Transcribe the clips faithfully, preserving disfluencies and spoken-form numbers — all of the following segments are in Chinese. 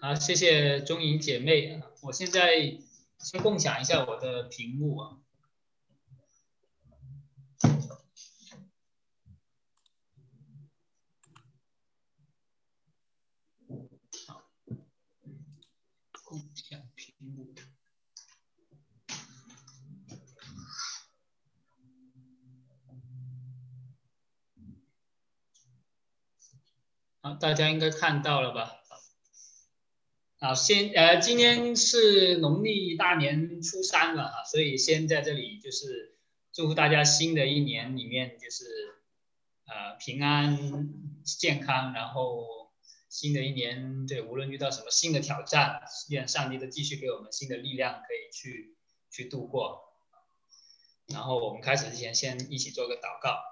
好，谢谢钟莹姐妹。我现在先共享一下我的屏幕啊。好，共享屏幕。好，大家应该看到了吧？好，先呃，今天是农历大年初三了啊，所以先在这里就是祝福大家新的一年里面就是呃平安健康，然后新的一年对，无论遇到什么新的挑战，愿上帝都继续给我们新的力量，可以去去度过。然后我们开始之前，先一起做个祷告。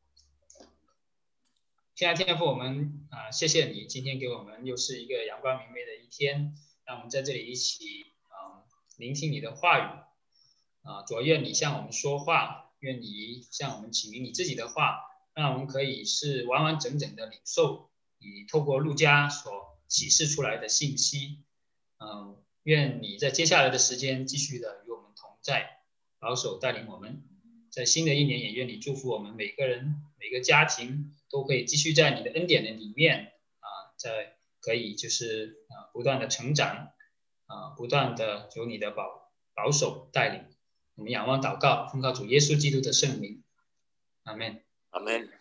亲爱的天父，我们啊、呃，谢谢你今天给我们又是一个阳光明媚的一天，让我们在这里一起啊、呃、聆听你的话语啊、呃，主愿你向我们说话，愿你向我们启明你自己的话，让我们可以是完完整整的领受你透过路加所启示出来的信息。嗯、呃，愿你在接下来的时间继续的与我们同在，保守带领我们。在新的一年，也愿你祝福我们每个人、每个家庭都可以继续在你的恩典的里面啊，在可以就是啊不断的成长啊，不断的有你的保保守带领。我们仰望祷告，奉靠主耶稣基督的圣名，阿们。 阿们。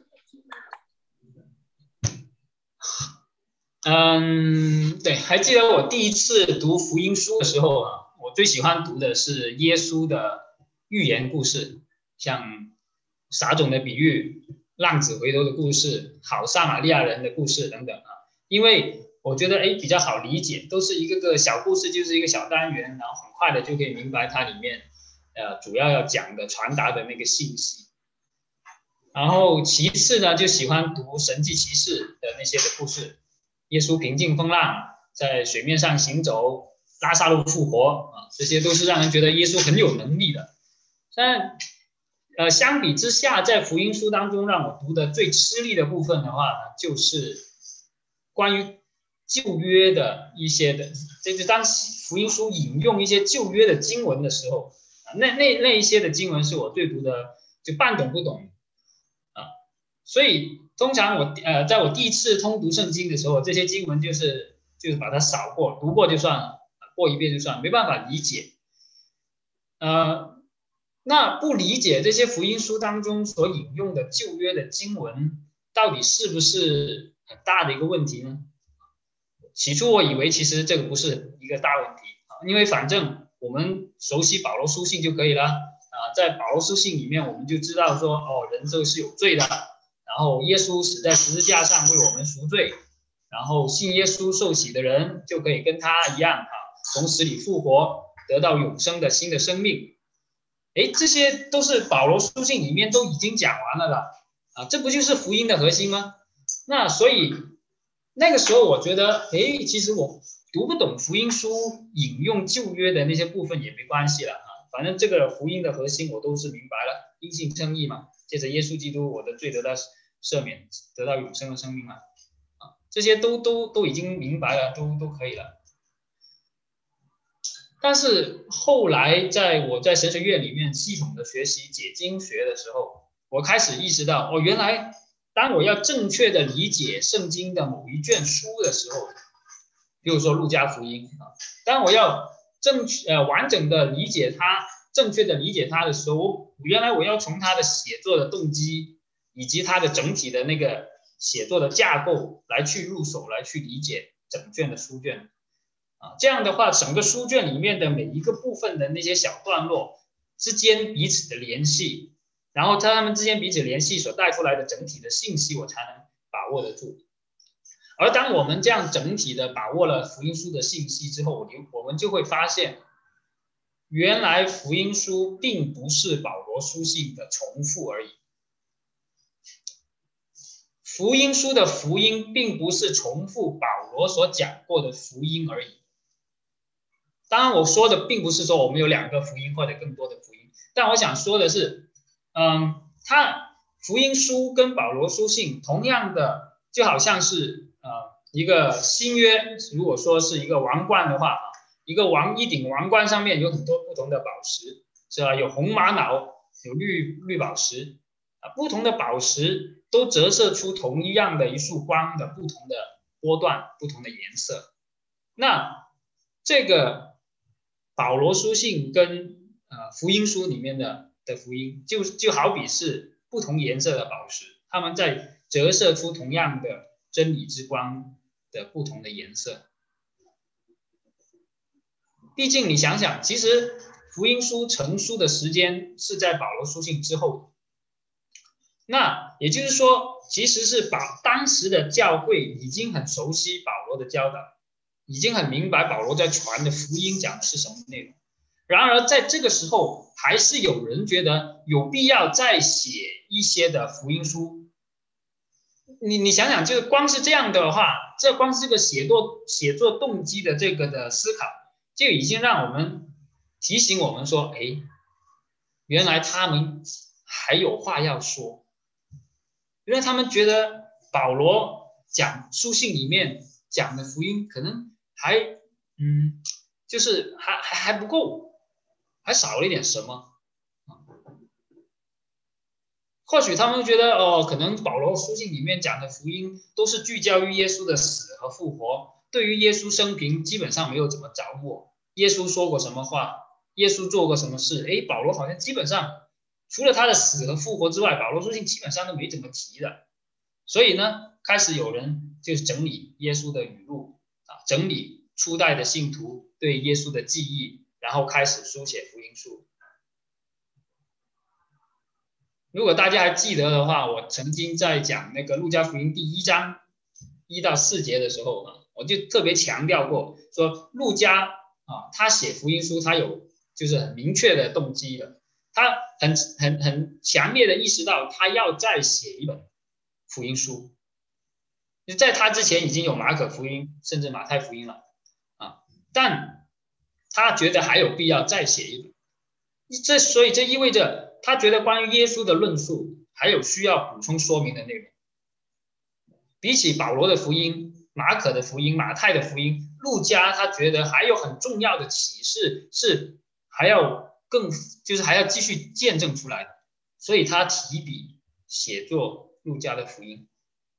嗯，对，还记得我第一次读福音书的时候啊，我最喜欢读的是耶稣的寓言故事，像撒种的比喻、浪子回头的故事、好撒玛利亚人的故事等等啊，因为我觉得哎比较好理解，都是一个个小故事，就是一个小单元，然后很快的就可以明白它里面呃主要要讲的传达的那个信息。然后其次呢，就喜欢读神迹奇事的那些的故事。耶稣平静风浪，在水面上行走，拉撒路复活啊，这些都是让人觉得耶稣很有能力的。但呃，相比之下，在福音书当中让我读的最吃力的部分的话呢，就是关于旧约的一些的，就是当福音书引用一些旧约的经文的时候，那那那一些的经文是我最读的就半懂不懂啊，所以。通常我呃，在我第一次通读圣经的时候，这些经文就是就是把它扫过，读过就算了，过一遍就算了，没办法理解。呃，那不理解这些福音书当中所引用的旧约的经文，到底是不是很大的一个问题呢？起初我以为其实这个不是一个大问题啊，因为反正我们熟悉保罗书信就可以了啊，在保罗书信里面我们就知道说，哦，人就是有罪的。然后耶稣死在十字架上为我们赎罪，然后信耶稣受洗的人就可以跟他一样啊，从死里复活，得到永生的新的生命。诶，这些都是保罗书信里面都已经讲完了的啊，这不就是福音的核心吗？那所以那个时候我觉得，诶，其实我读不懂福音书引用旧约的那些部分也没关系了啊，反正这个福音的核心我都是明白了，因信称义嘛，借着耶稣基督，我的罪得到赦免，得到永生的生命嘛，啊，这些都都都已经明白了，都都可以了。但是后来在我在神学院里面系统的学习解经学的时候，我开始意识到，哦，原来当我要正确的理解圣经的某一卷书的时候，比如说路加福音啊，当我要正确呃完整的理解它，正确的理解它的时候，我原来我要从它的写作的动机以及它的整体的那个写作的架构来去入手，来去理解整卷的书卷。啊，这样的话，整个书卷里面的每一个部分的那些小段落之间彼此的联系，然后他们之间彼此联系所带出来的整体的信息，我才能把握得住。而当我们这样整体的把握了福音书的信息之后，我们就会发现，原来福音书并不是保罗书信的重复而已。福音书的福音并不是重复保罗所讲过的福音而已。当然我说的并不是说我们有两个福音或者更多的福音，但我想说的是，嗯，他福音书跟保罗书信同样的就好像是呃一个新约，如果说是一个王冠的话，一个王一顶王冠上面有很多不同的宝石，是吧？有红玛瑙，有绿绿宝石啊，不同的宝石都折射出同一样的一束光的不同的波段、不同的颜色。那这个保罗书信跟呃福音书里面的的福音，就就好比是不同颜色的宝石，它们在折射出同样的真理之光的不同的颜色。毕竟你想想，其实福音书成书的时间是在保罗书信之后，那也就是说，其实是保当时的教会已经很熟悉保罗的教导，已经很明白保罗在传的福音讲的是什么内容。然而在这个时候，还是有人觉得有必要再写一些的福音书。你你想想，就光是这样的话，这光是这个写作写作动机的这个的思考，就已经让我们提醒我们说，哎，原来他们还有话要说，原来他们觉得保罗讲书信里面讲的福音可能还嗯，就是还还还不够，还少了一点什么。或许他们觉得哦，可能保罗书信里面讲的福音都是聚焦于耶稣的死和复活，对于耶稣生平基本上没有怎么掌握。耶稣说过什么话，耶稣做过什么事，诶，保罗好像基本上除了他的死和复活之外，保罗书信基本上都没怎么提的。所以呢，开始有人就是整理耶稣的语录啊，整理初代的信徒对耶稣的记忆，然后开始书写福音书。如果大家还记得的话，我曾经在讲那个路加福音第一章一到四节的时候啊，我就特别强调过，说路加啊，他写福音书，他有就是很明确的动机的，他很很很强烈的意识到他要再写一本福音书。在他之前已经有马可福音，甚至马太福音了啊，但他觉得还有必要再写一本。这所以这意味着他觉得关于耶稣的论述还有需要补充说明的内容。比起保罗的福音、马可的福音、马太的福音，路加他觉得还有很重要的启示是还要更就是还要继续见证出来的，所以他提笔写作路加的福音。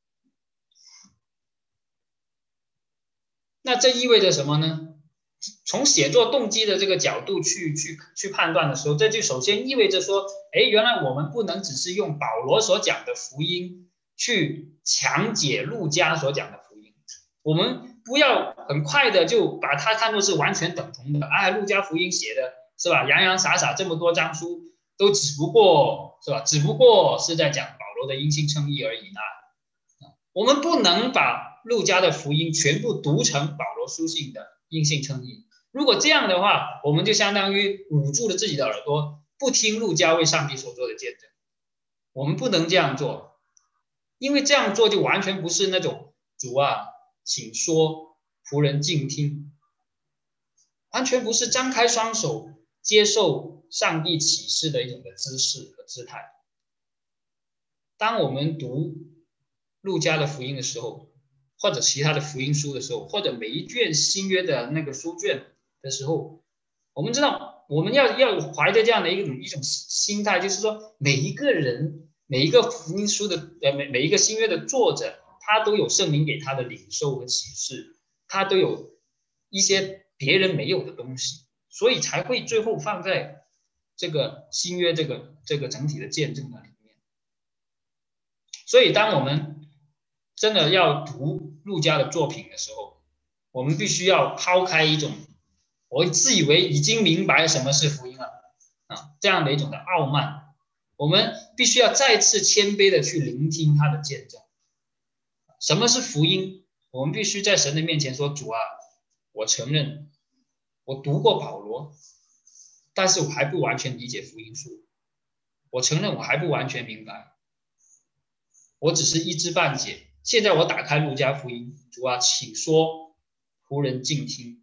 那这意味着什么呢？从写作动机的这个角度去去去判断的时候，这就首先意味着说，哎，原来我们不能只是用保罗所讲的福音去强解路加所讲的福音，我们不要很快的就把它看作是完全等同的。哎，路加福音写的是吧，洋洋洒洒这么多章书，都只不过是吧，只不过是在讲保罗的因信称义而已呢。我们不能把路加的福音全部读成保罗书信的因信称义。如果这样的话，我们就相当于捂住了自己的耳朵，不听路加为上帝所做的见证。我们不能这样做，因为这样做就完全不是那种主啊，请说，仆人静听，完全不是张开双手接受上帝启示的一种的姿势和姿态。当我们读路加的福音的时候，或者其他的福音书的时候，或者每一卷新约的那个书卷的时候，我们知道我们要要怀着这样的一种一种心态，就是说每一个人每一个福音书的呃每每一个新约的作者，他都有圣灵给他的领受和启示，他都有一些别人没有的东西，所以才会最后放在这个新约这个这个整体的见证那里面。所以当我们真的要读路加的作品的时候，我们必须要抛开一种我自以为已经明白什么是福音了啊这样的一种的傲慢，我们必须要再次谦卑的去聆听他的见证。什么是福音？我们必须在神的面前说，主啊，我承认我读过保罗，但是我还不完全理解福音书，我承认我还不完全明白，我只是一知半解。现在我打开路加福音，主啊，请说，仆人静听。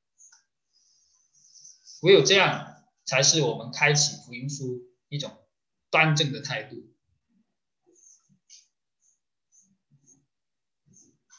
唯有这样，才是我们开启福音书一种端正的态度。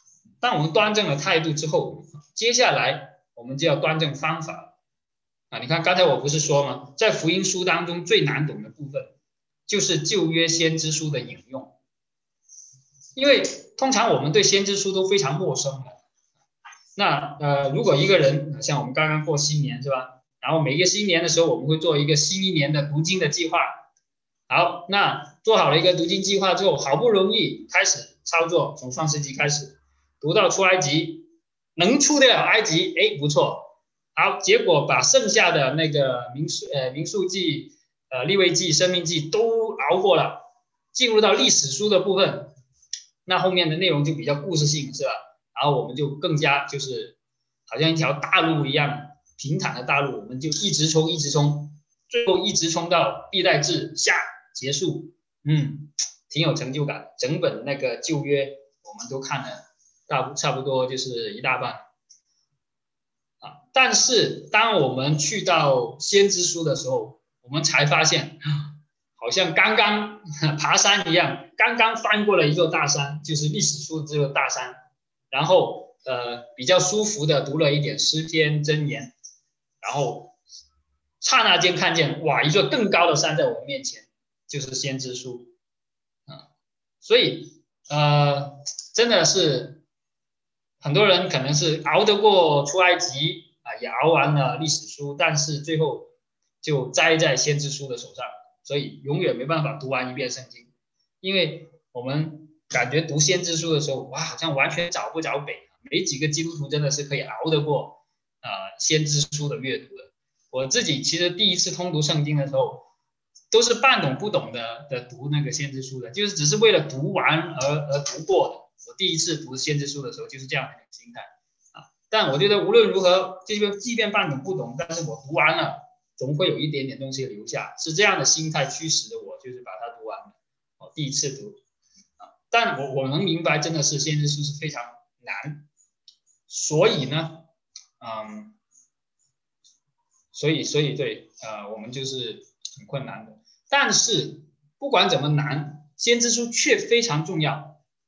当我们端正了态度之后，接下来我们就要端正方法啊！你看刚才我不是说吗？在福音书当中最难懂的部分，就是旧约先知书的引用，因为通常我们对先知书都非常陌生的。那呃，如果一个人像我们刚刚过新年是吧？然后每一个新年的时候，我们会做一个新一年的读经的计划。好，那做好了一个读经计划之后，好不容易开始操作，从创世纪开始读到出埃及，能出得了埃及，哎，不错。好，结果把剩下的那个民数呃民数记、呃利未记、生命记都熬过了，进入到历史书的部分，那后面的内容就比较故事性，是吧？然后我们就更加就是好像一条大路一样平坦的大路，我们就一直冲，一直冲，最后一直冲到历代志下结束，嗯，挺有成就感。整本那个旧约我们都看了，大差不多就是一大半。啊，但是当我们去到先知书的时候，我们才发现，好像刚刚爬山一样，刚刚翻过了一座大山，就是历史书这座大山，然后呃比较舒服的读了一点诗篇箴言，然后刹那间看见哇，一座更高的山在我们面前，就是先知书啊，所以呃真的是很多人可能是熬得过出埃及啊，也熬完了历史书，但是最后就栽在先知书的手上，所以永远没办法读完一遍圣经，因为我们感觉读先知书的时候，哇，好像完全找不着北，没几个基督徒真的是可以熬得过啊、呃、先知书的阅读的。我自己其实第一次通读圣经的时候，都是半懂不懂的的读那个先知书的，就是只是为了读完而而读过的。我第一次读先知书的时候就是这样的一个心态啊。但我觉得无论如何，即便即便半懂不懂，但是我读完了，总会有一点点东西留下，是这样的心态驱使的我，就是把它读完了。我第一次读啊，但我我能明白，真的是先知书是非常难，所以呢，嗯，所以所以对，呃，我们就是很困难的。但是不管怎么难，先知书却非常重要。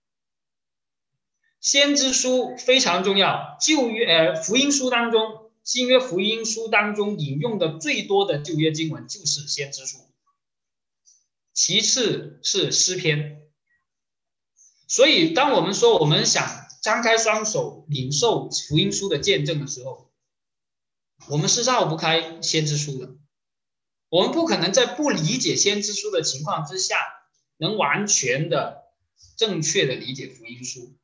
先知书非常重要，旧约呃福音书当中，新约福音书当中引用的最多的旧约经文就是先知书，其次是诗篇。所以当我们说我们想张开双手领受福音书的见证的时候，我们是绕不开先知书的。我们不可能在不理解先知书的情况之下，能完全的正确的理解福音书。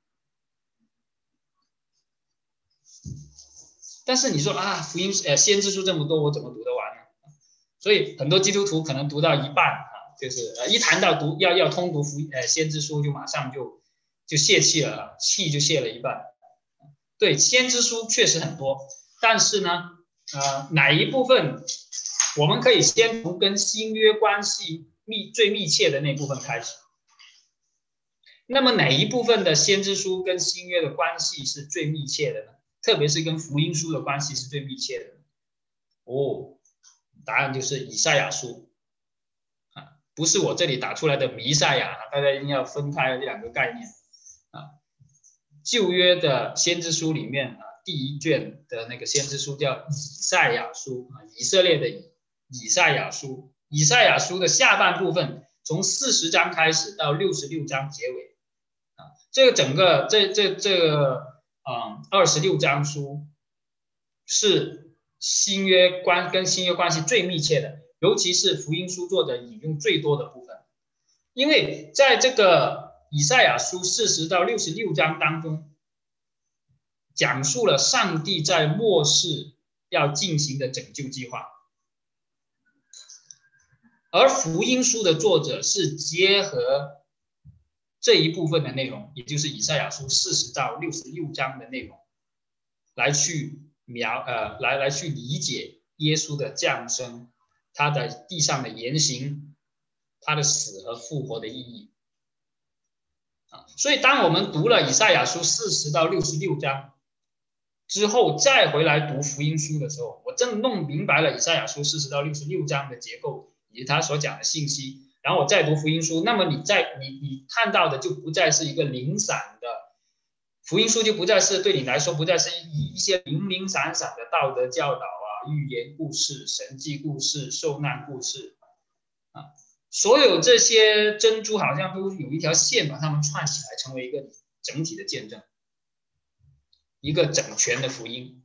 但是你说啊，福音呃先知书这么多，我怎么读得完呢？所以很多基督徒可能读到一半啊，就是呃一谈到读要要通读福呃先知书，就马上就就泄气了，气就泄了一半。对，先知书确实很多，但是呢，呃哪一部分我们可以先从跟新约关系密最密切的那部分开始。那么哪一部分的先知书跟新约的关系是最密切的呢？特别是跟福音书的关系是最密切的。哦，答案就是以赛亚书啊，不是我这里打出来的弥赛亚，大家一定要分开这两个概念啊。旧约的先知书里面啊，第一卷的那个先知书叫以赛亚书啊，以色列的以以赛亚书，以赛亚书的下半部分从四十章开始到六十六章结尾啊，这个整个这这这个。嗯，二十六章书是新约关跟新约关系最密切的，尤其是福音书作者引用最多的部分，因为在这个以赛亚书四十到六十六章当中，讲述了上帝在末世要进行的拯救计划，而福音书的作者是结合这一部分的内容，也就是以赛亚书四十到六十六章的内容，来去描呃来来去理解耶稣的降生，他的地上的言行，他的死和复活的意义啊。所以当我们读了以赛亚书四十到六十六章之后，再回来读福音书的时候，我正弄明白了以赛亚书四十到六十六章的结构以及他所讲的信息。然后我再读福音书，那么你在你你看到的就不再是一个零散的福音书就不再是对你来说不再是一一些零零散散的道德教导啊、寓言故事、神迹故事、受难故事啊，所有这些珍珠好像都有一条线把它们串起来，成为一个整体的见证，一个整全的福音。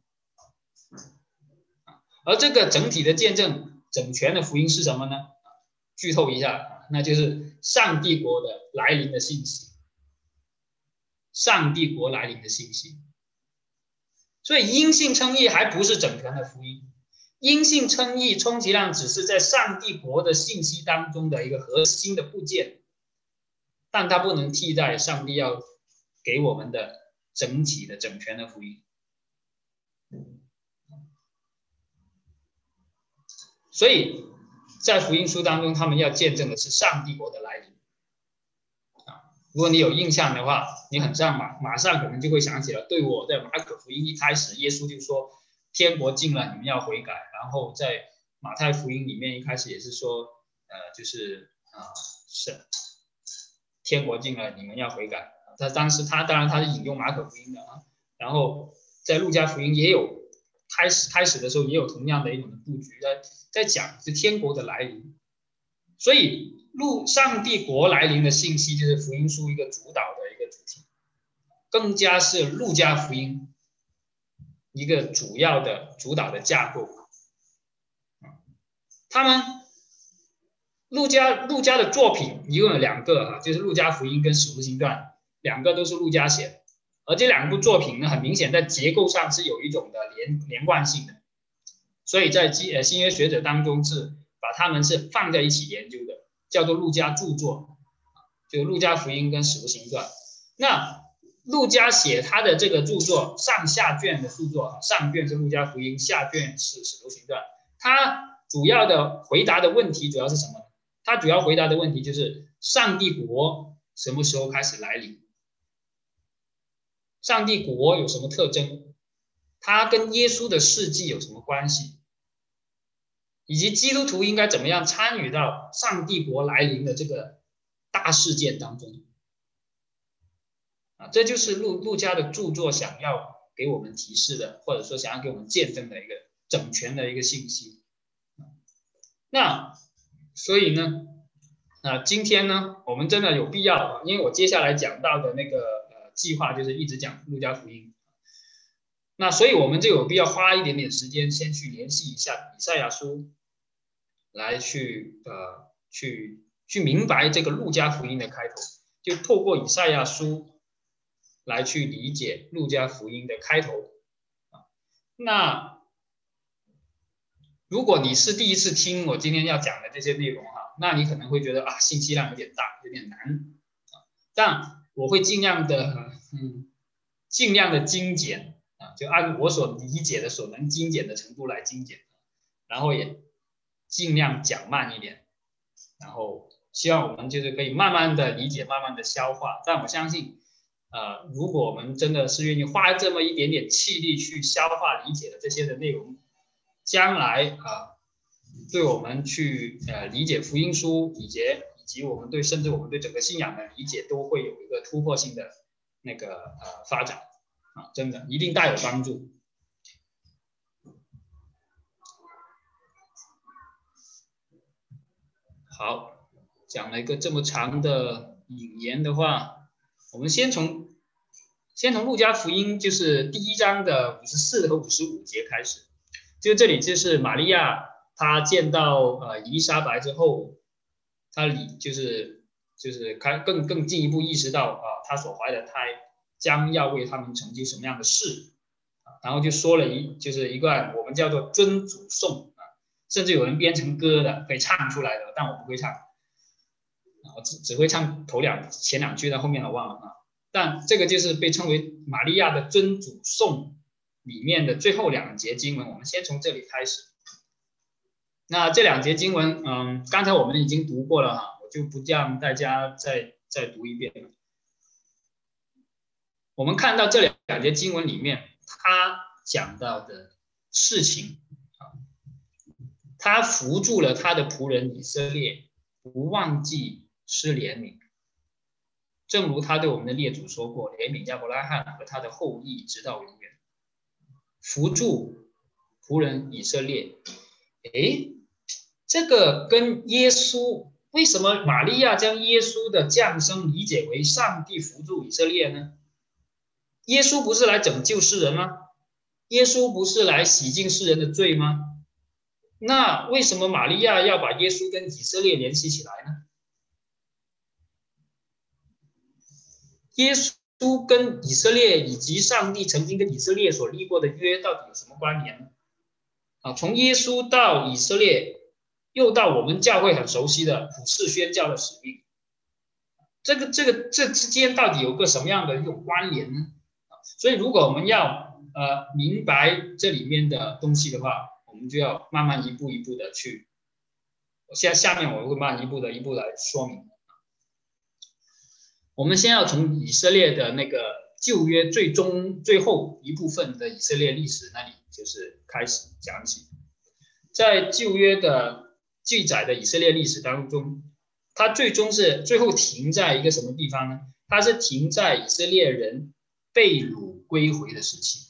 而这个整体的见证、整全的福音是什么呢？剧透一下，那就是上帝国的来临的信息。上帝国来临的信息。所以因信称义还不是整全的福音，因信称义充其量只是在上帝国的信息当中的一个核心的部件，但它不能替代上帝要给我们的整体的整全的福音。所以在福音书当中，他们要见证的是上帝国的来临。如果你有印象的话，你很像马马上可能就会想起了，对，我在马可福音一开始，耶稣就说天国近了，你们要悔改。然后在马太福音里面一开始也是说，呃，就是啊、呃，是天国近了，你们要悔改。他当时他当然他是引用马可福音的啊，然后在路加福音也有开始开始的时候也有同样的一种布局，在在讲是天国的来临，所以路上帝国来临的信息就是福音书一个主导的一个主题，更加是路加福音一个主要的主导的架构。他们路加路加的作品一共有两个啊，就是路加福音跟使徒行传，两个都是路加写的，而这两部作品呢，很明显在结构上是有一种的连连贯性的，所以在呃新约学者当中是把他们是放在一起研究的，叫做路加著作，就路加福音跟使徒行传。那路加写他的这个著作上下卷的著作，上卷是路加福音，下卷是使徒行传。他主要的回答的问题主要是什么？他主要回答的问题就是上帝国什么时候开始来临？上帝国有什么特征？它跟耶稣的事迹有什么关系？以及基督徒应该怎么样参与到上帝国来临的这个大事件当中？啊，这就是路路加的著作想要给我们提示的，或者说想要给我们见证的一个整全的一个信息。那所以呢，啊，今天呢，我们真的有必要，因为我接下来讲到的那个呃计划就是一直讲路加福音，那所以我们就有必要花一点点时间，先去联系一下以赛亚书，来去呃去去明白这个路加福音的开头，就透过以赛亚书来去理解路加福音的开头。那如果你是第一次听我今天要讲的这些内容哈，那你可能会觉得啊信息量有点大，有点难啊，但我会尽量的嗯尽量的精简啊，就按我所理解的所能精简的程度来精简，然后也尽量讲慢一点，然后希望我们就是可以慢慢的理解，慢慢的消化。但我相信，呃，如果我们真的是愿意花这么一点点气力去消化理解的这些的内容，将来啊、呃，对我们去呃理解福音书，以及以及我们对甚至我们对整个信仰的理解，都会有一个突破性的那个呃发展啊，真的一定大有帮助。好，讲了一个这么长的引言的话，我们先从先从路加福音就是第一章的五十四和五十五节开始。就这里就是玛利亚她见到呃伊丽莎白之后，她里就是就是开更更进一步意识到啊、呃，她所怀的胎将要为他们成就什么样的事，然后就说了一就是一段我们叫做尊主颂啊，甚至有人编成歌的，可以唱出来的，但我不会唱，我只只会唱头两前两句，但后面我忘了啊。但这个就是被称为玛利亚的尊主颂里面的最后两节经文，我们先从这里开始。那这两节经文，嗯，刚才我们已经读过了哈，我就不让大家再再读一遍了。我们看到这两节经文里面，他讲到的事情啊，他扶助了他的仆人以色列，不忘记施怜悯。 正如他对我们的列祖说过，怜悯亚伯拉罕和他的后裔直到永远，扶助仆人以色列。诶，这个跟耶稣，为什么玛利亚将耶稣的降生理解为上帝扶助以色列呢？耶稣不是来拯救世人吗？耶稣不是来洗净世人的罪吗？那为什么玛利亚要把耶稣跟以色列联系起来呢？耶稣跟以色列以及上帝曾经跟以色列所立过的约到底有什么关联呢？啊，从耶稣到以色列，又到我们教会很熟悉的普世宣教的使命，这个这个这之间到底有个什么样的一种关联呢？所以如果我们要呃明白这里面的东西的话，我们就要慢慢一步一步的去，现在下面我会慢一步的一步来说明。我们先要从以色列的那个旧约最终最后一部分的以色列历史那里就是开始讲起。在旧约的记载的以色列历史当中，它最终是最后停在一个什么地方呢？它是停在以色列人被掳归回的时期。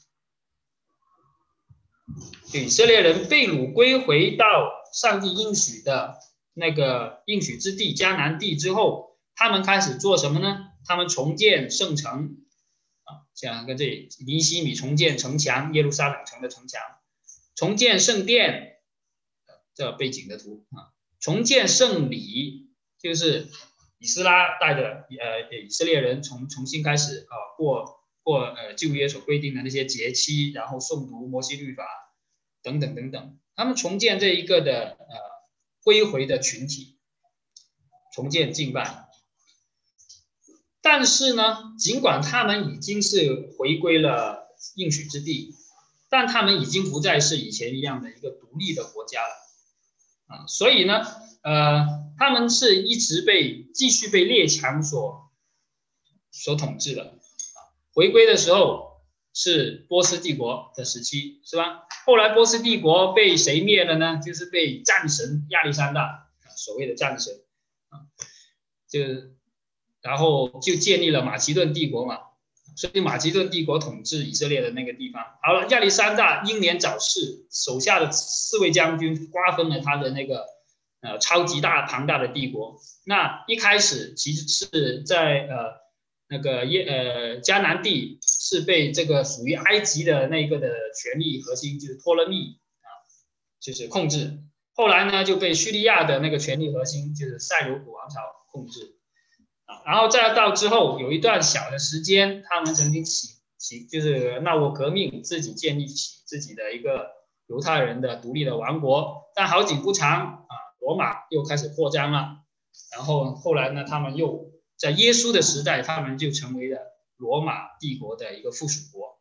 以色列人被掳归回到上帝应许的那个应许之地迦南地之后，他们开始做什么呢？他们重建圣城啊，像跟这里尼希米重建城墙，耶路撒冷城的城墙，重建圣殿，这背景的图啊，重建圣礼，就是以斯拉带着呃以色列人重重新开始啊过过呃旧约所规定的那些节期，然后诵读摩西律法等等等等，他们重建这一个的呃归回的群体，重建敬拜。但是呢，尽管他们已经是回归了应许之地，但他们已经不再是以前一样的一个独立的国家了啊，所以呢，呃，他们是一直被继续被列强所所统治的。回归的时候是波斯帝国的时期，是吧？后来波斯帝国被谁灭了呢？就是被战神亚历山大，所谓的战神啊，就。然后就建立了马其顿帝国嘛，所以马其顿帝国统治以色列的那个地方。好了，亚历山大英年早逝，手下的四位将军瓜分了他的那个呃超级大庞大的帝国。那一开始其实是在呃那个耶呃迦南地是被这个属于埃及的那个的权力核心就是托勒密啊，就是控制。后来呢就被叙利亚的那个权力核心就是塞琉古王朝控制。然后再到之后有一段小的时间，他们曾经起起就是闹过革命，自己建立起自己的一个犹太人的独立的王国。但好景不长啊，罗马又开始扩张了。然后后来呢，他们又在耶稣的时代，他们就成为了罗马帝国的一个附属国。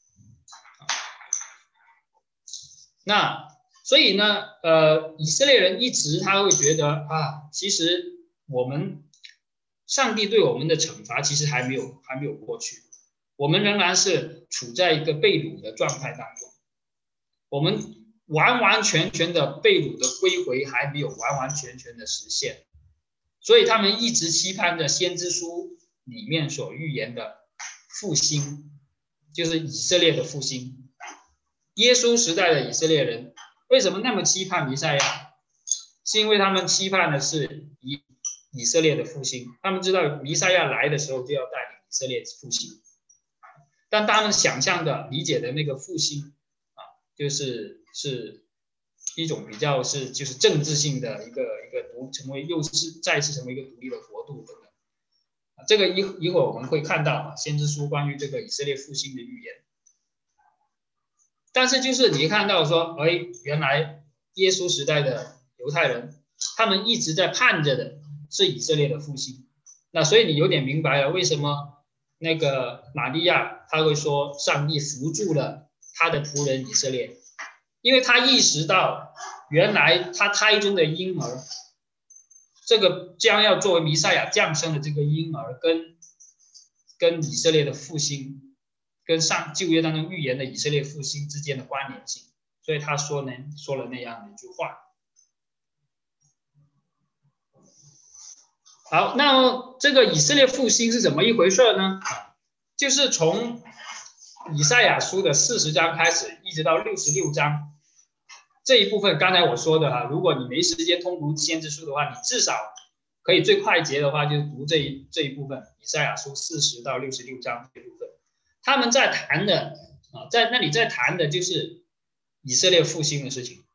那所以呢，呃，以色列人一直他会觉得啊，其实我们。上帝对我们的惩罚其实还没有还没有过去，我们仍然是处在一个被掳的状态当中，我们完完全全的被掳的归回还没有完完全全的实现，所以他们一直期盼着先知书里面所预言的复兴，就是以色列的复兴。耶稣时代的以色列人为什么那么期盼弥赛亚？是因为他们期盼的是以以色列的复兴，他们知道弥赛亚来的时候就要带领以色列复兴，但他们想象的、理解的那个复兴啊，就是是一种比较是就是政治性的一个一个独成为又是再次成为一个独立的国度等等。这个一一会儿我们会看到先知书关于这个以色列复兴的预言。但是就是你看到说，哎，原来耶稣时代的犹太人，他们一直在盼着的是以色列的复兴。那所以你有点明白了为什么那个玛利亚他会说上帝扶助了他的仆人以色列，因为他意识到原来他胎中的婴儿，这个将要作为弥赛亚降生的这个婴儿跟跟以色列的复兴，跟上旧约当中预言的以色列复兴之间的关联性，所以他说呢说了那样的一句话。 好，那这个以色列复兴是怎么一回事呢？就是从以赛亚书的四十章开始，一直到六十六章这一部分，刚才我说的啊，如果你没时间通读先知书的话，你至少可以最快捷的话，就读这一这一部分，以赛亚书四十到六十六章这一部分，他们在谈的啊，在那里在谈的就是以色列复兴的事情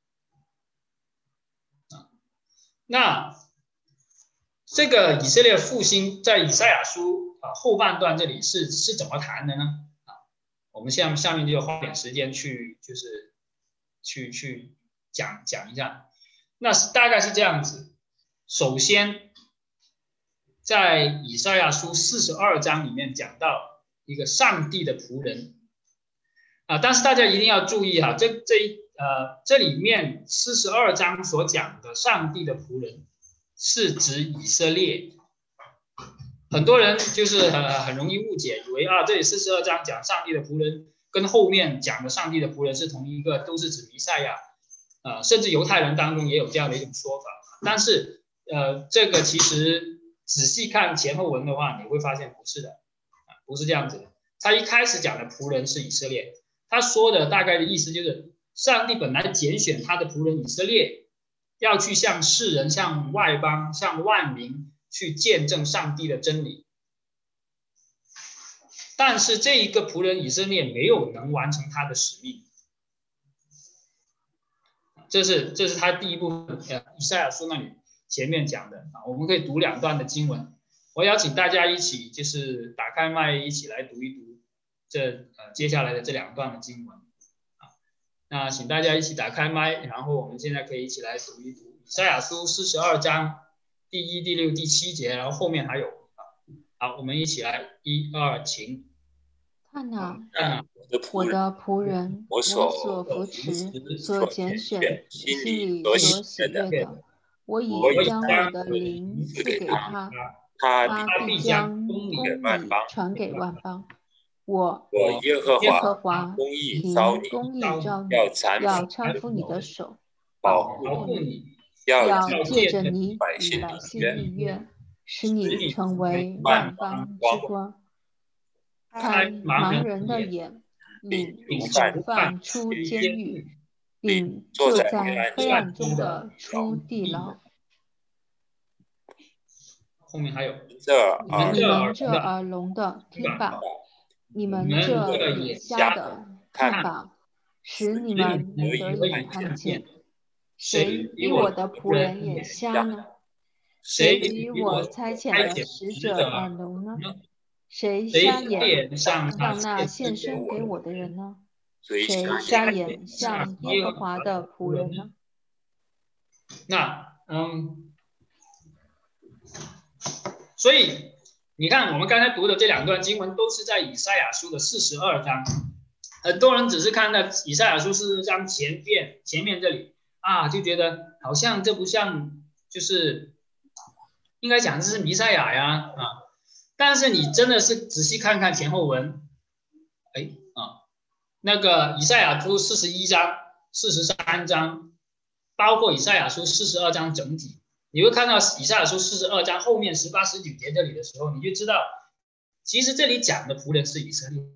啊。那这个以色列复兴在以赛亚书啊后半段这里是是怎么谈的呢？啊，我们下面下面就要花点时间去就是去去讲讲一下。那是大概是这样子。首先，在以赛亚书四十二章里面讲到一个上帝的仆人啊，但是大家一定要注意哈，这这呃这里面四十二章所讲的上帝的仆人是指以色列。很多人就是很很容易误解，以为啊这里四十二章讲上帝的仆人跟后面讲的上帝的仆人是同一个，都是指弥赛亚，呃，甚至犹太人当中也有这样的一种说法。但是呃这个其实仔细看前后文的话，你会发现不是的，不是这样子的。他一开始讲的仆人是以色列，他说的大概的意思就是上帝本来拣选他的仆人以色列，要去向世人、向外邦、向万民去见证上帝的真理。但是这一个仆人以色列没有能完成他的使命，这是这是他第一部分，呃，以赛亚书那里前面讲的啊。我们可以读两段的经文，我邀请大家一起就是打开麦，一起来读一读这呃接下来的这两段的经文啊。那请大家一起打开麦，然后我们现在可以一起来读一读以赛亚书四十二章第一、第六、第七节，然后后面还有啊。好，我们一起来，一二，请。 看哪， 嗯， 我的仆人，我所扶持、所拣选、心里所喜悦的，我已将我的灵赐给他，他必将公义传给万邦。我耶和华凭公义召你，要搀扶你的手，保护你，要借着你与百姓立约，使你成为万邦之光。开盲人的眼，领囚犯出监狱，领就在黑暗中的出地牢。 后面还有， 你们这耳聋的听吧，你们这眼瞎的看吧，使你们得以看见。谁比我的仆人眼瞎呢？谁比我差遣的使者耳聋呢？谁瞎眼像那献身给我的人呢？谁瞎眼像耶和华的仆人呢？ 那嗯，所以你看，我们刚才读的这两段经文都是在以赛亚书的四十二章。很多人只是看到以赛亚书四十章前面前面这里啊，就觉得好像这不像，就是应该讲这是弥赛亚呀啊。但是你真的是仔细看看前后文，哎啊，那个以赛亚书四十一章、四十三章，包括以赛亚书四十二章整体，你会看到以赛亚书四十二章后面十八、十九节这里的时候，你就知道，其实这里讲的仆人是以色列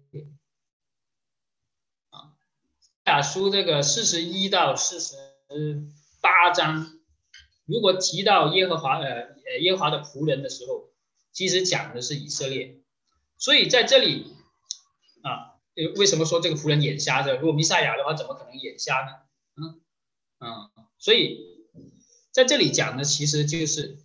啊。以赛亚书这个四十一到四十八章，如果提到耶和华呃耶和华的仆人的时候，其实讲的是以色列。所以在这里啊，为什么说这个仆人眼瞎着？如果弥赛亚的话，怎么可能眼瞎呢？嗯嗯，所以在这里讲的其实就是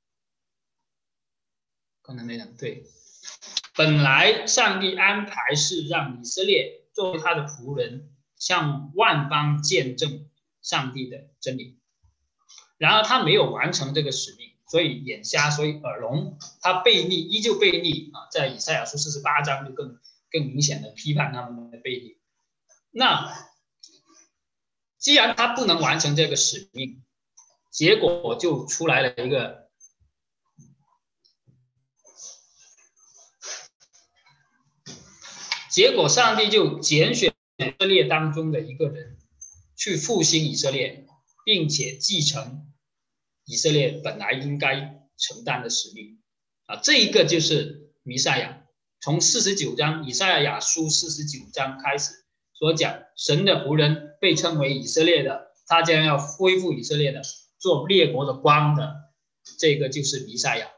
可能没讲对。本来上帝安排是让以色列作为他的仆人，向万邦见证上帝的真理，然而他没有完成这个使命，所以眼瞎，所以耳聋，他悖逆，依旧悖逆啊！在以赛亚书四十八章就更更明显的批判他们的悖逆。那既然他不能完成这个使命，结果就出来了一个结果，上帝就拣选以色列当中的一个人去复兴以色列，并且继承以色列本来应该承担的使命啊，这一个就是弥赛亚。从四十九章以赛亚书四十九章开始所讲，神的仆人被称为以色列的，他将要恢复以色列的，做列国的光的，这个就是弥赛亚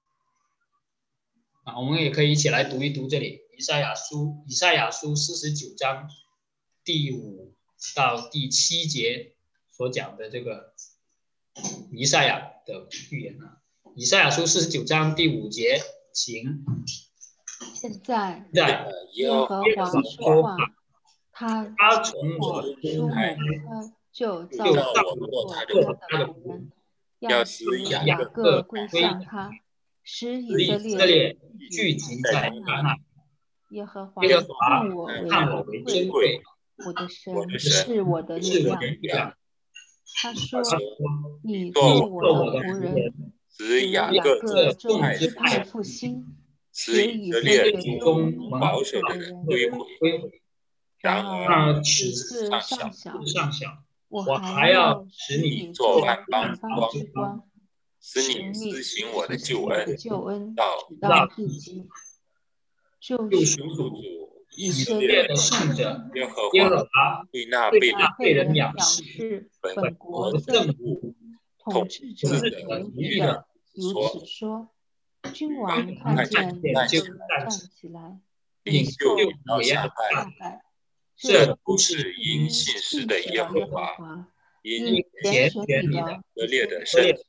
啊。我们也可以一起来读一读这里以赛亚书以赛亚书四十九章第五到第七节所讲的这个弥赛亚的预言啊。以赛亚书四十九章第五节，请。 现在耶和华说话，他他从我出母胎就造我做他的仆人，要使雅各归向他，使以色列聚集在那。 耶和华看我为珍贵，我的神是我的力量。他说：“你做我的仆人，使雅各众支派复兴。”使以色列中保守的人归回。然而此事尚小，我还要使你做万邦之光，使你施行我的救恩，到地极。救赎主以色列的圣者耶和华对那被人藐视本国政府统治者的愚的如此说。君王看见就站起来，领袖也要下拜。这都是因信实的耶和华，因拣选你的以色列的圣者。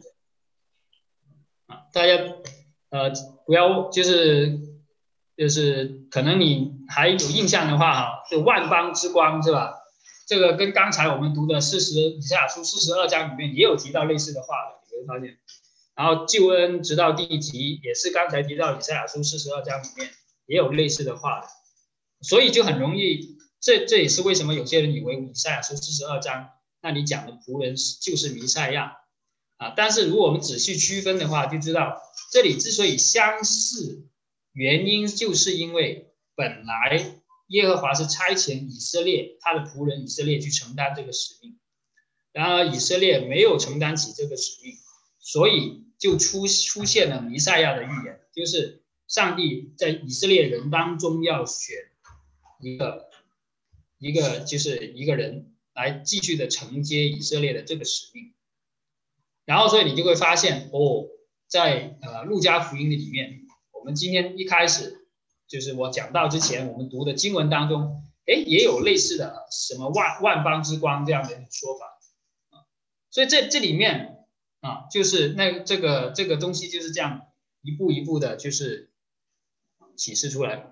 大家呃不要就是就是可能你还有印象的话哈，就万邦之光是吧？这个跟刚才我们读的四十以赛亚书四十二章里面也有提到类似的话的，你会发现。然后救恩直到地极，也是刚才提到以赛亚书四十二章里面也有类似的话的，所以就很容易，这这也是为什么有些人以为以赛亚书四十二章那里讲的仆人就是弥赛亚啊。但是如果我们仔细区分的话，就知道这里之所以相似，原因就是因为本来耶和华是差遣以色列他的仆人以色列去承担这个使命，然而以色列没有承担起这个使命，所以就出出现了弥赛亚的预言，就是上帝在以色列人当中要选一个一个就是一个人来继续的承接以色列的这个使命。然后所以你就会发现哦，在呃路加福音的里面，我们今天一开始就是我讲到之前我们读的经文当中，哎，也有类似的什么万万邦之光这样的一种说法啊。所以这这里面啊，就是那这个这个东西就是这样一步一步的，就是启示出来。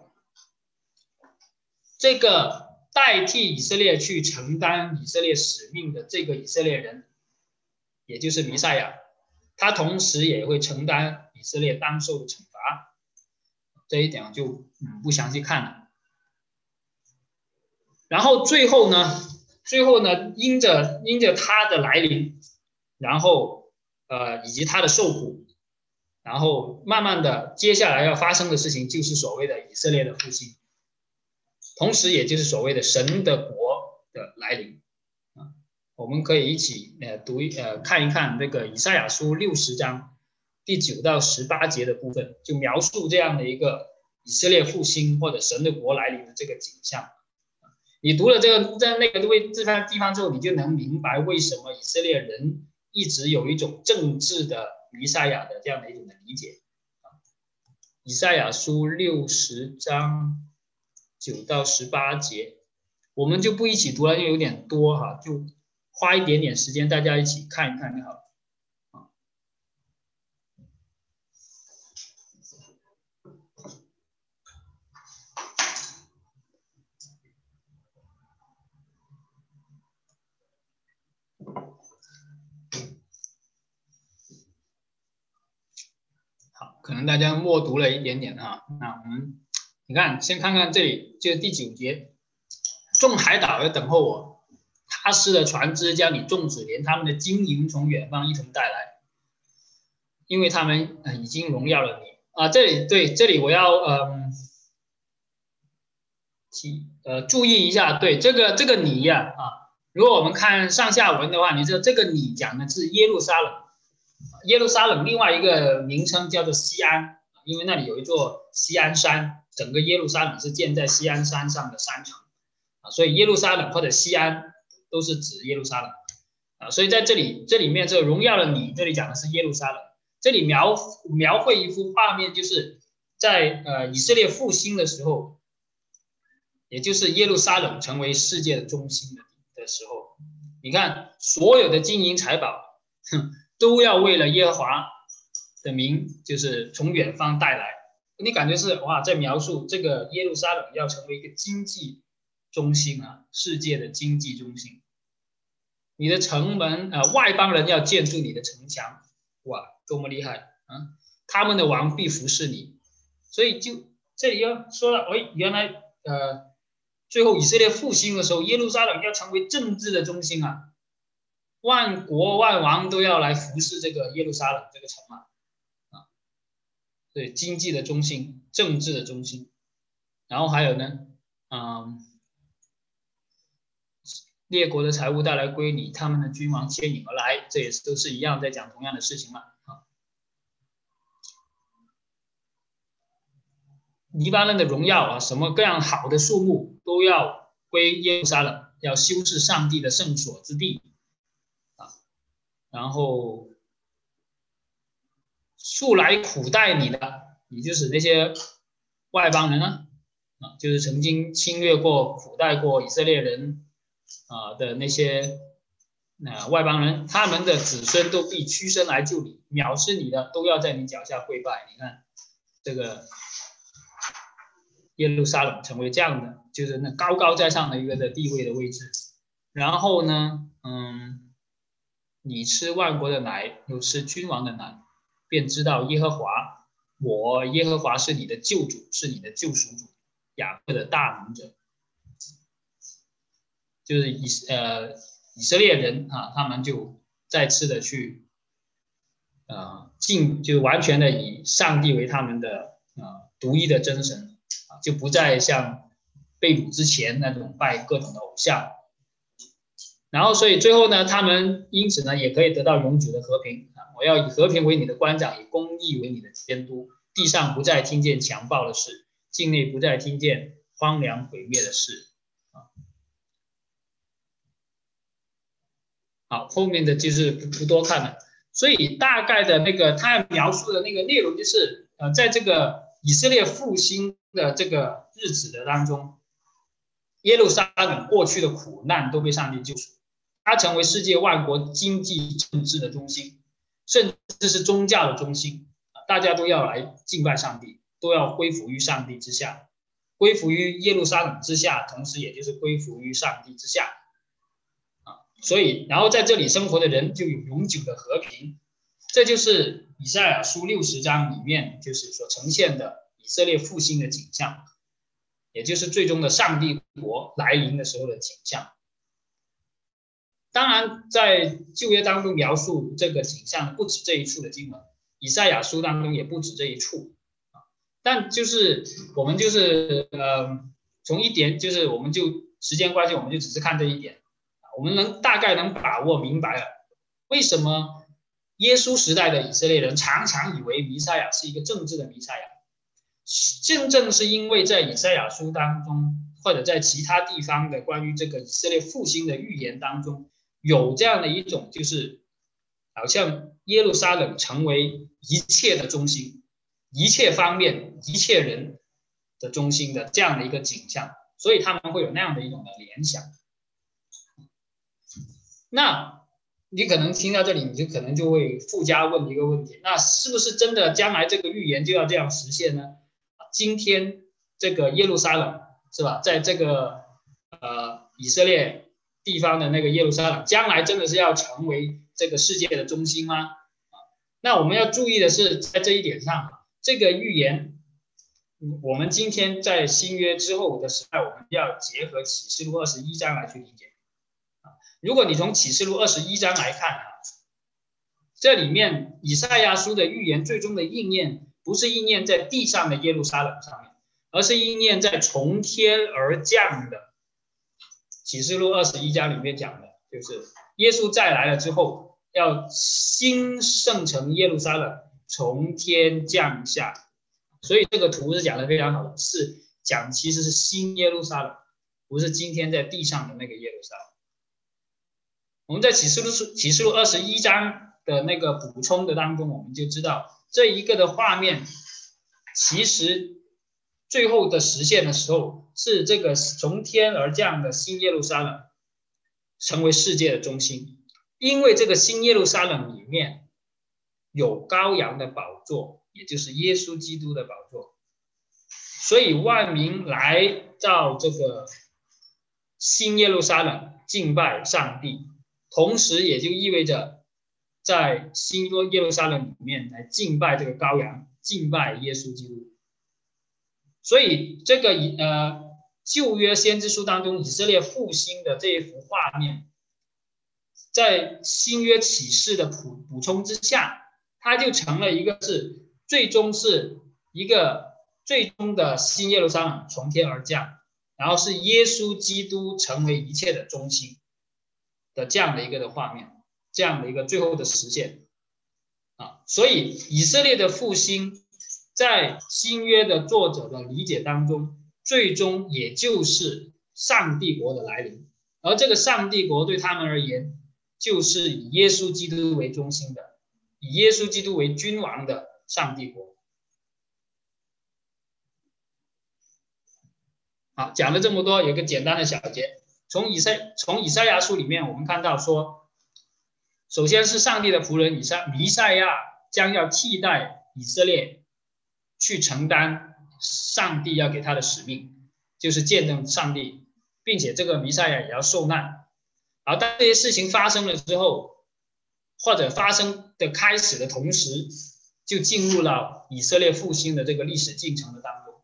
这个代替以色列去承担以色列使命的这个以色列人，也就是弥赛亚，他同时也会承担以色列当受的惩罚。这一点就嗯不详细看了。然后最后呢，最后呢，因着因着他的来临，然后。呃，以及他的受苦，然后慢慢的，接下来要发生的事情就是所谓的以色列的复兴，同时也就是所谓的神的国的来临啊。我们可以一起呃读呃看一看这个以赛亚书六十章第九到十八节的部分，就描述这样的一个以色列复兴或者神的国来临的这个景象。你读了这个在那个位这番地方之后，你就能明白为什么以色列人一直有一种政治的弥赛亚的这样的一种的理解。以赛亚书六十章九到十八节，我们就不一起读了，因为有点多哈，就花一点点时间大家一起看一看就好。可能大家默读了一点点啊，那我们你看，先看看这里，就是第九节，众海岛要等候我，他施的船只将你众子连他们的金银从远方一同带来，因为他们、呃、已经荣耀了你啊。这里对，这里我要嗯，呃注意一下，对这个这个你呀 啊, 啊，如果我们看上下文的话，你知道这个你讲的是耶路撒冷。 耶路撒冷另外一个名称叫做西安，因为那里有一座西安山，整个耶路撒冷是建在西安山上的山城啊，所以耶路撒冷或者西安都是指耶路撒冷啊，所以在这里这里面这荣耀的你，这里讲的是耶路撒冷，这里描描绘一幅画面，就是在呃以色列复兴的时候，也就是耶路撒冷成为世界的中心的的时候，你看所有的金银财宝，哼。都要为了耶和华的名，就是从远方带来。你感觉是哇，在描述这个耶路撒冷要成为一个经济中心啊，世界的经济中心。你的城门，呃，外邦人要建筑你的城墙，哇，多么厉害啊！他们的王必服侍你。所以就这里要说了，哎，原来呃，最后以色列复兴的时候，耶路撒冷要成为政治的中心啊。万国万王都要来服侍这个耶路撒冷这个城嘛，啊，对，经济的中心，政治的中心，然后还有呢，嗯，列国的财物带来归你，他们的君王牵引而来，这也是都是一样在讲同样的事情嘛，啊，黎巴嫩的荣耀啊，什么各样好的树木都要归耶路撒冷，要修饰上帝的圣所之地。然后素来苦待你的，也就是那些外邦人啊，啊，就是曾经侵略过、苦待过以色列人啊的那些呃外邦人，他们的子孙都必屈身来救你，藐视你的都要在你脚下跪拜。你看这个耶路撒冷成为这样的，就是那高高在上的一个的地位的位置。然后呢，嗯。你吃万国的奶，又吃君王的奶，便知道耶和华，我耶和华是你的救主，是你的救赎主，雅各的大能者。就是以呃以色列人啊，他们就再次的去呃敬，就完全的以上帝为他们的呃独一的真神啊，就不再像被掳之前那种拜各种的偶像。然后，所以最后呢，他们因此呢，也可以得到永久的和平啊！我要以和平为你的官长，以公义为你的监督，地上不再听见强暴的事，境内不再听见荒凉毁灭的事啊！好，后面的就是不不多看了。所以大概的那个他要描述的那个内容就是，呃，在这个以色列复兴的这个日子的当中，耶路撒冷过去的苦难都被上帝救赎。它成为世界万国经济政治的中心，甚至是宗教的中心，大家都要来敬拜上帝，都要归服于上帝之下，归服于耶路撒冷之下，同时也就是归服于上帝之下啊。所以，然后在这里生活的人就有永久的和平，这就是以赛亚书六十章里面就是所呈现的以色列复兴的景象，也就是最终的上帝国来临的时候的景象。当然，在旧约当中描述这个景象不止这一处的经文，以赛亚书当中也不止这一处啊。但就是我们就是呃，从一点就是我们就时间关系，我们就只是看这一点，我们能大概能把握明白了为什么耶稣时代的以色列人常常以为弥赛亚是一个政治的弥赛亚，正正是因为在以赛亚书当中，或者在其他地方的关于这个以色列复兴的预言当中。有这样的一种，就是好像耶路撒冷成为一切的中心，一切方面、一切人的中心的这样的一个景象，所以他们会有那样的一种的联想。那你可能听到这里，你就可能就会附加问一个问题：那是不是真的将来这个预言就要这样实现呢？今天这个耶路撒冷是吧，在这个呃以色列地方的那个耶路撒冷，将来真的是要成为这个世界的中心吗？那我们要注意的是，在这一点上，这个预言，我们今天在新约之后的时代，我们要结合启示录二十一章来去理解。如果你从启示录二十一章来看啊，这里面以赛亚书的预言最终的应验，不是应验在地上的耶路撒冷上面，而是应验在从天而降的。启示录二十一章里面讲的，就是耶稣再来了之后， 要新圣城耶路撒冷从天降下，所以这个图是讲的非常好的，是讲其实是新耶路撒冷，不是今天在地上的那个耶路撒冷。我们在启示录启示录二十一章的那个补充的当中，我们就知道这一个的画面，其实最后的实现的时候，是这个从天而降的新耶路撒冷成为世界的中心，因为这个新耶路撒冷里面有羔羊的宝座，也就是耶稣基督的宝座，所以万民来到这个新耶路撒冷敬拜上帝，同时也就意味着在新耶路撒冷里面来敬拜这个羔羊，敬拜耶稣基督。所以这个呃旧约先知书当中以色列复兴的这一幅画面，在新约启示的补补充之下，它就成了一个是最终是一个最终的新耶路撒冷从天而降，然后是耶稣基督成为一切的中心的这样的一个的画面，这样的一个最后的实现啊。所以以色列的复兴在新约的作者的理解当中，最终也就是上帝国的来临，而这个上帝国对他们而言，就是以耶稣基督为中心的，以耶稣基督为君王的上帝国。好，讲了这么多，有个简单的小结。从以赛从以赛亚书里面，我们看到说，首先是上帝的仆人以赛弥赛亚将要替代以色列去承担上帝要给他的使命，就是见证上帝，并且这个弥赛亚也要受难。而当这些事情发生了之后，或者发生的开始的同时，就进入了以色列复兴的这个历史进程的当中。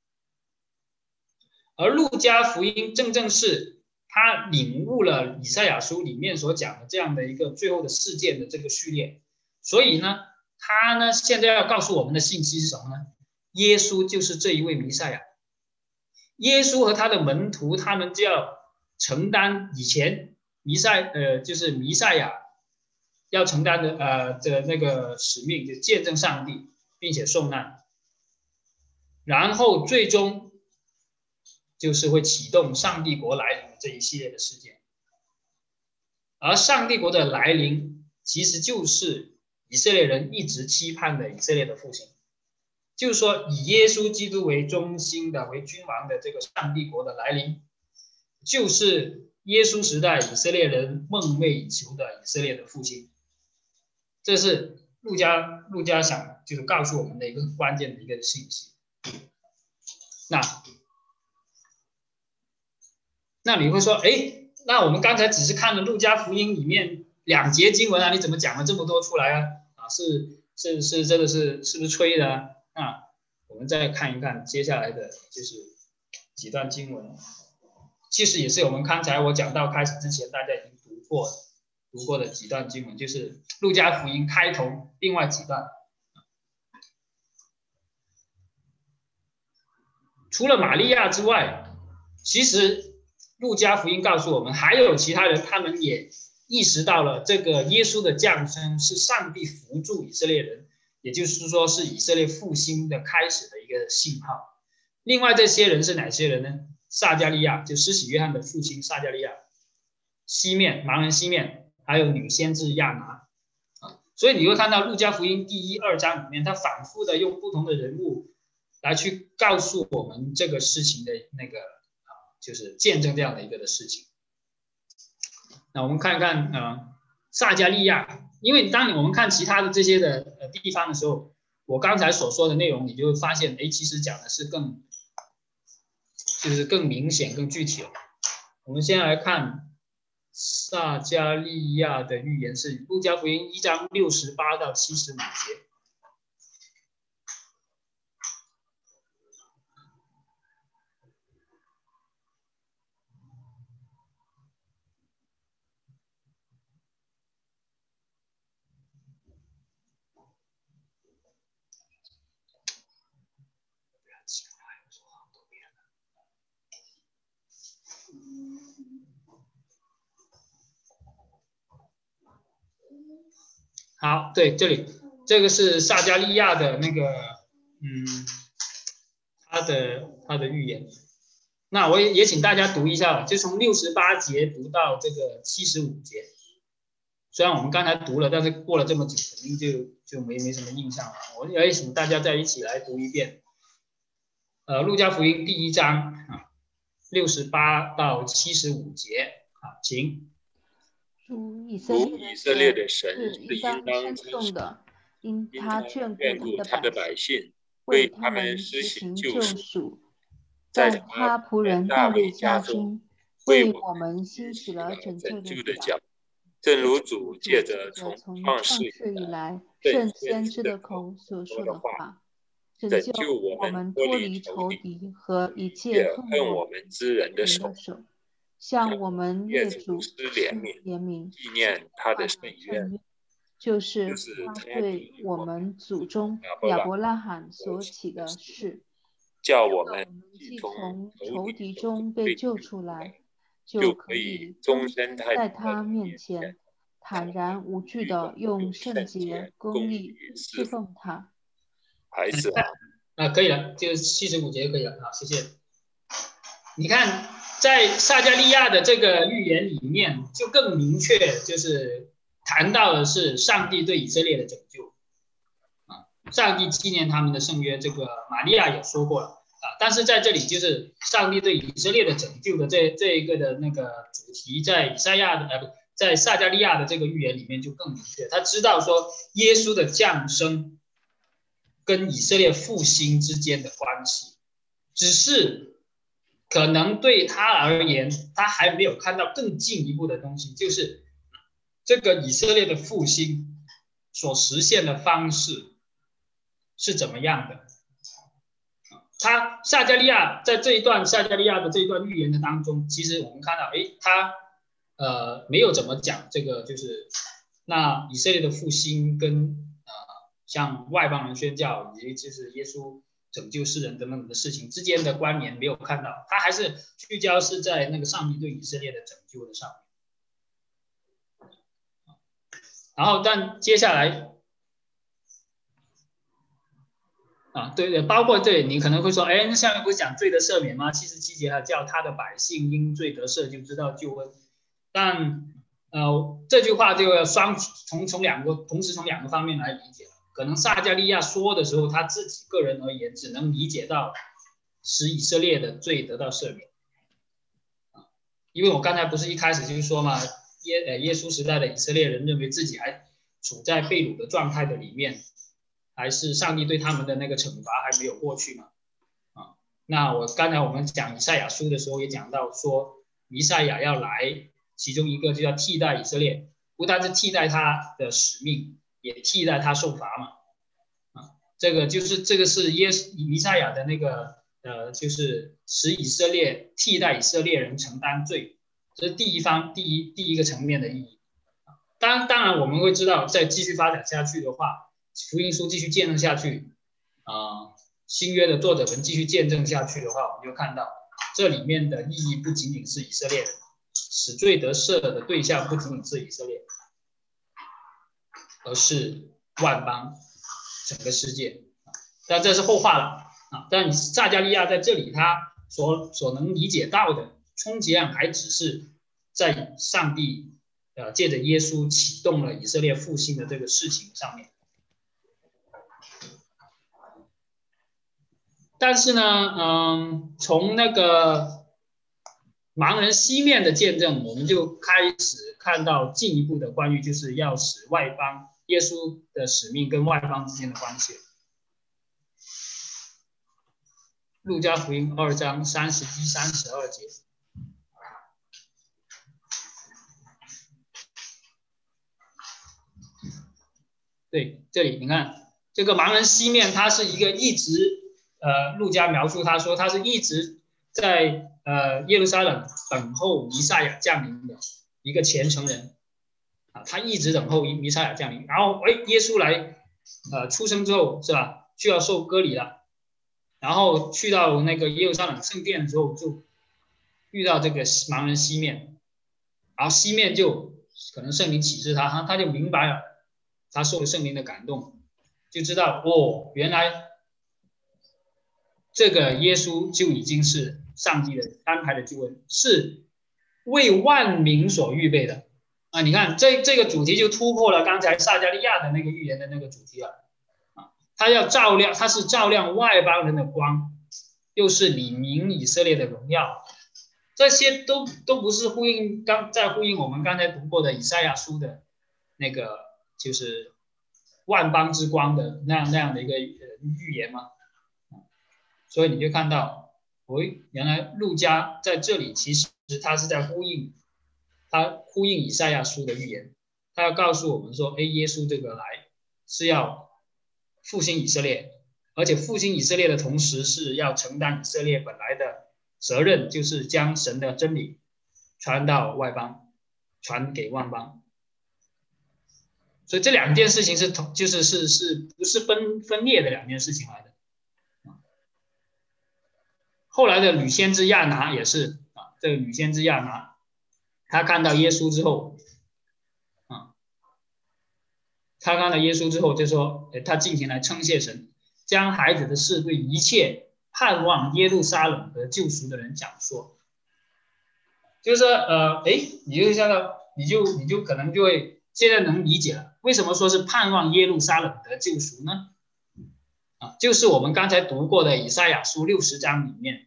而路加福音正正是他领悟了以赛亚书里面所讲的这样的一个最后的事件的这个序列，所以呢，他呢现在要告诉我们的信息是什么呢？耶稣就是这一位弥赛亚，耶稣和他的门徒，他们就要承担以前弥赛呃就是弥赛亚要承担的呃的那个使命，就见证上帝，并且受难，然后最终就是会启动上帝国来临的这一系列的事件。而上帝国的来临，其实就是以色列人一直期盼的以色列的复兴，就是说以耶稣基督为中心的、为君王的这个上帝国的来临，就是耶稣时代以色列人梦寐以求的以色列的复兴。这是路加路加想就是告诉我们的一个很关键的一个信息。那那你会说，哎，那我们刚才只是看了路加福音里面两节经文啊，你怎么讲了这么多出来啊？啊，是是是，这个是是不是吹的啊？啊，我们再看一看接下来的就是几段经文，其实也是我们刚才我讲到开始之前大家已经读过的读过的几段经文，就是路加福音开头另外几段。除了玛利亚之外，其实路加福音告诉我们，还有其他人，他们也意识到了这个耶稣的降生是上帝扶助以色列人，也就是说是以色列复兴的开始的一个信号。另外这些人是哪些人呢？撒迦利亚，就施洗约翰的父亲撒迦利亚，西面盲人西面，还有女先知亚拿。所以你会看到路加福音第一二章里面，他反复的用不同的人物来去告诉我们这个事情的那个啊，就是见证这样的一个的事情。那我们看看呃撒迦利亚，因为当我们看其他的这些的呃地方的时候，我刚才所说的内容，你就会发现，哎，其实讲的是更就是更明显、更具体了。我们先来看撒迦利亚的预言是路加福音一章六十八到七十五节。 好，对，这里这个是撒迦利亚的那个，嗯，他的他的预言。那我也也请大家读一下，就从六十八节读到这个七十五节。虽然我们刚才读了，但是过了这么久，肯定就就没没什么印象了。我也请大家再一起来读一遍。呃，路加福音第一章啊，六十八到七十五节，好，请。 主以色列的神是应当称颂的，因他眷顾他的百姓， 为他们施行救赎， 赎。在他仆人大卫家中，为我们兴起了拯救的脚。 正如主借着从创世以来圣先知的口所说的话，拯救我们脱离仇敌和一切恨我们之人的手，向我们列祖施怜悯， 纪念他的圣约， 就是他对我们祖宗亚伯拉罕所起的誓， 叫我们既从仇敌中被救出来，就可以终身在他面前坦然无惧地用圣洁公义侍奉他。 孩子啊， 啊，可以了，就七十五节可以了啊，谢谢。你看，在撒迦利亚的这个预言里面，就更明确，就是谈到的是上帝对以色列的拯救啊，上帝纪念他们的圣约，这个玛利亚也说过了啊。但是在这里，就是上帝对以色列的拯救的这这一个的那个主题，在以赛亚的呃不，在撒迦利亚的这个预言里面就更明确，他知道说耶稣的降生跟以色列复兴之间的关系，只是可能对他而言，他还没有看到更进一步的东西，就是这个以色列的复兴所实现的方式是怎么样的。他撒迦利亚在这一段撒迦利亚的这一段预言的当中，其实我们看到，诶，他呃没有怎么讲这个，就是那以色列的复兴跟呃向外邦人宣教，以及就是耶稣拯救世人等等的事情之间的关联没有看到，他还是聚焦是在那个上帝对以色列的拯救的上面。然后，但接下来啊，对对，包括对你可能会说，哎，那下面不是讲罪的赦免吗？七十七节还叫他的百姓因罪得赦就知道救恩，但呃这句话就要双从从两个同时从两个方面来理解了。可能撒迦利亚说的时候，他自己个人而言，只能理解到使以色列的罪得到赦免，因为我刚才不是一开始就说嘛，耶呃耶稣时代的以色列人认为自己还处在被掳的状态的里面，还是上帝对他们的那个惩罚还没有过去嘛？啊，那我刚才我们讲以赛亚书的时候也讲到说，弥赛亚要来，其中一个就要替代以色列，不单是替代他的使命，也替代他受罚嘛。啊，这个就是这个是耶弥赛亚的那个呃，就是使以色列替代以色列人承担罪，这是第一方第一第一个层面的意义。当当然我们会知道，再继续发展下去的话，福音书继续见证下去，啊、呃，新约的作者们继续见证下去的话，我们就看到这里面的意义不仅仅是以色列人，使罪得赦的对象不仅仅是以色列，而是万邦，整个世界。但这是后话了啊！但撒迦利亚在这里他所所能理解到的，充其量还只是在上帝呃借着耶稣启动了以色列复兴的这个事情上面。但是呢，嗯，从那个盲人西面的见证，我们就开始看到进一步的关于就是要使外邦耶稣的使命跟外邦之间的关系。路加福音二章三十一、三十二节。对，这里你看这个盲人西面，他是一个一直呃，路加描述他说他是一直在呃耶路撒冷等候弥赛亚降临的一个虔诚人啊，他一直等候弥赛亚降临，然后哎，耶稣来呃出生之后是吧，就要受割礼了。然后去到那个耶路撒冷圣殿之后，就遇到这个盲人西面，然后西面就可能圣灵启示他，他他就明白了他受了圣灵的感动，就知道哦，原来这个耶稣就已经是上帝的安排的救恩，是为万民所预备的啊！你看这这个主题就突破了刚才撒迦利亚的那个预言的那个主题了啊！他要照亮，他是照亮外邦人的光，又是李明以色列的荣耀，这些都都不是呼应刚在呼应我们刚才读过的以赛亚书的那个就是万邦之光的那样那样的一个预言吗？所以你就看到，喂，原来路加在这里其实他是在呼应，他呼应以赛亚书的预言，他要告诉我们说，哎，耶稣这个来是要复兴以色列，而且复兴以色列的同时是要承担以色列本来的责任，就是将神的真理传到外邦，传给万邦。所以这两件事情是同，就是是是不是分分裂的两件事情来的。后来的女先知亚拿也是啊，这个女先知亚拿，她看到耶稣之后，啊，她看到耶稣之后就说，她进前来称谢神，将孩子的事对一切盼望耶路撒冷和救赎的人讲说，就是说，呃，哎，你就想到，你就你就可能就会现在能理解了，为什么说是盼望耶路撒冷得救赎呢？啊，就是我们刚才读过的以赛亚书六十章里面，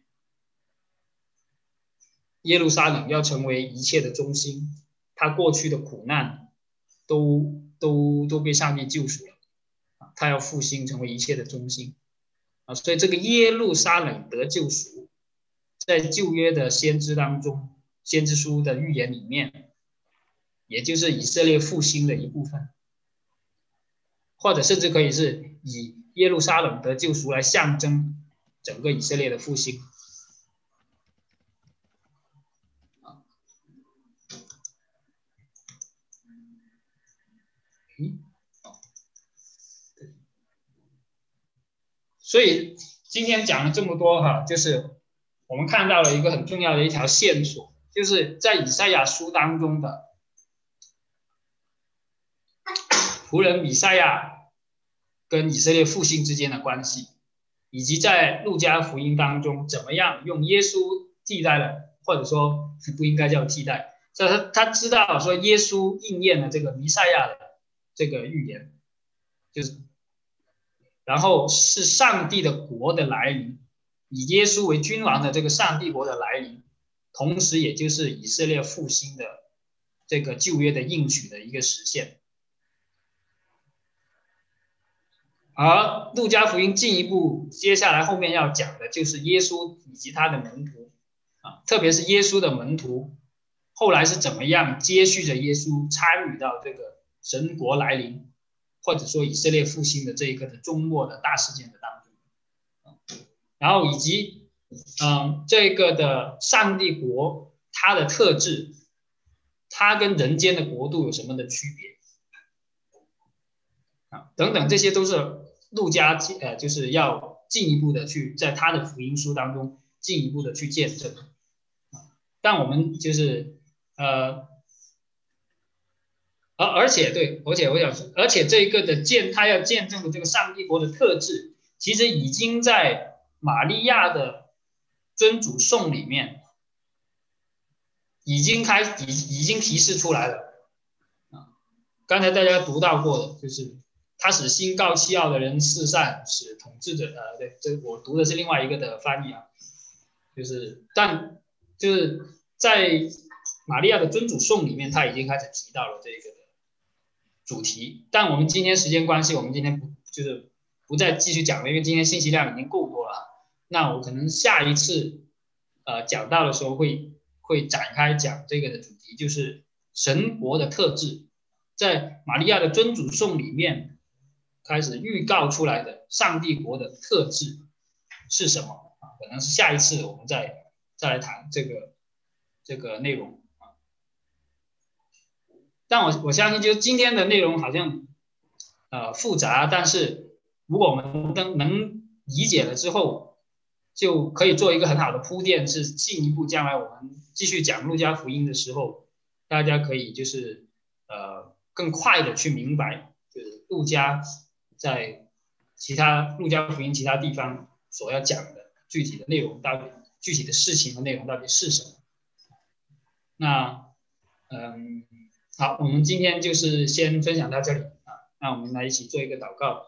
耶路撒冷要成为一切的中心，他过去的苦难都都都被上帝救赎了，啊，他要复兴成为一切的中心，啊，所以这个耶路撒冷得救赎，在旧约的先知当中，先知书的预言里面，也就是以色列复兴的一部分，或者甚至可以是以耶路撒冷得救赎来象征整个以色列的复兴。所以今天讲了这么多哈，就是我们看到了一个很重要的一条线索，就是在以赛亚书当中的仆人米赛亚跟以色列复兴之间的关系，以及在路加福音当中怎么样用耶稣替代了，或者说不应该叫替代，所以他他知道说耶稣应验了这个弥赛亚的这个预言，就是然后是上帝的国的来临，以耶稣为君王的这个上帝国的来临，同时也就是以色列复兴的这个旧约的应许的一个实现。而路加福音进一步接下来后面要讲的就是耶稣以及他的门徒啊，特别是耶稣的门徒后来是怎么样接续着耶稣参与到这个神国来临，或者说以色列复兴的这一个的终末的大事件的当中，然后以及嗯这个的上帝国它的特质，它跟人间的国度有什么的区别啊？等等，这些都是路加呃就是要进一步的去在他的福音书当中进一步的去见证。但我们就是呃。而而且对，而且我想说，而且这一个的见，他要见证的这个上帝国的特质，其实已经在玛利亚的尊主颂里面已经开已已经提示出来了啊。刚才大家读到过的，就是他使心高气傲的人四散，使统治者呃，对，这我读的是另外一个的翻译啊，就是但就是在玛利亚的尊主颂里面，他已经开始提到了这个主题，但我们今天时间关系，我们今天不就是不再继续讲了，因为今天信息量已经够多了。那我可能下一次呃讲到的时候会会展开讲这个的主题，就是神国的特质，在玛利亚的尊主颂里面开始预告出来的上帝国的特质是什么啊？可能是下一次我们再再来谈这个这个内容。但我我相信，就今天的内容好像呃复杂，但是如果我们能能理解了之后，就可以做一个很好的铺垫，是进一步将来我们继续讲路加福音的时候，大家可以就是呃更快的去明白，就是路加在其他路加福音其他地方所要讲的具体的内容到底具体的事情和内容到底是什么。那嗯，好，我们今天就是先分享到这里啊。那我们来一起做一个祷告。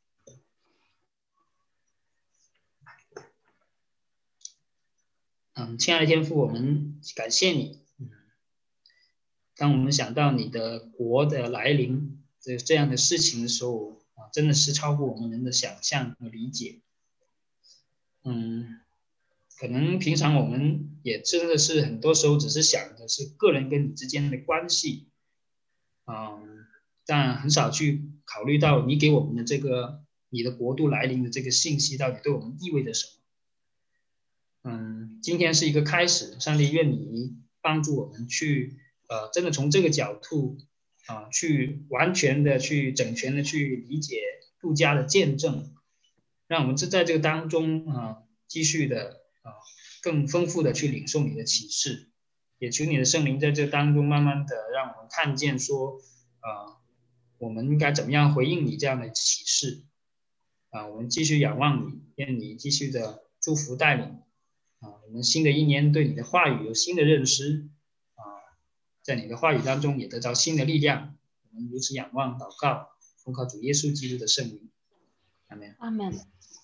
嗯，亲爱的天父，我们感谢你。嗯，当我们想到你的国的来临这这样的事情的时候啊，真的是超过我们人的想象和理解。嗯，可能平常我们也真的是很多时候只是想的是个人跟你之间的关系，嗯，但很少去考虑到你给我们的这个你的国度来临的这个信息到底对我们意味着什么。嗯，今天是一个开始，上帝愿你帮助我们去，呃，真的从这个角度啊、呃，去完全的去整全的去理解路加的见证，让我们在这个当中啊、呃，继续的啊、呃，更丰富的去领受你的启示，也求你的圣灵在这当中慢慢的让我们看见说，啊、呃，我们应该怎么样回应你这样的启示啊、呃，我们继续仰望你，愿你继续的祝福带领。啊，我们新的一年对你的话语有新的认识，啊，在你的话语当中也得到新的力量。我们如此仰望祷告，奉靠主耶稣基督的圣名，阿门。 阿门。